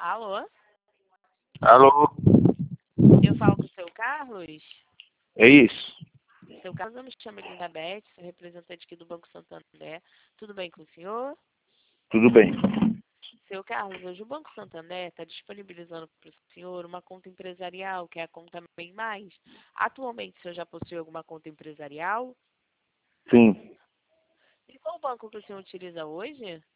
Alô? Alô? Eu falo com o seu Carlos? É isso? Seu Carlos, eu me chamo Elizabeth, sou representante aqui do Banco Santander. Tudo bem com o senhor? Tudo bem. Seu Carlos, hoje o Banco Santander está disponibilizando para o senhor uma conta empresarial, que é a conta Bem Mais. Atualmente, o senhor já possui alguma conta empresarial? Sim. E qual banco que o senhor utiliza hoje?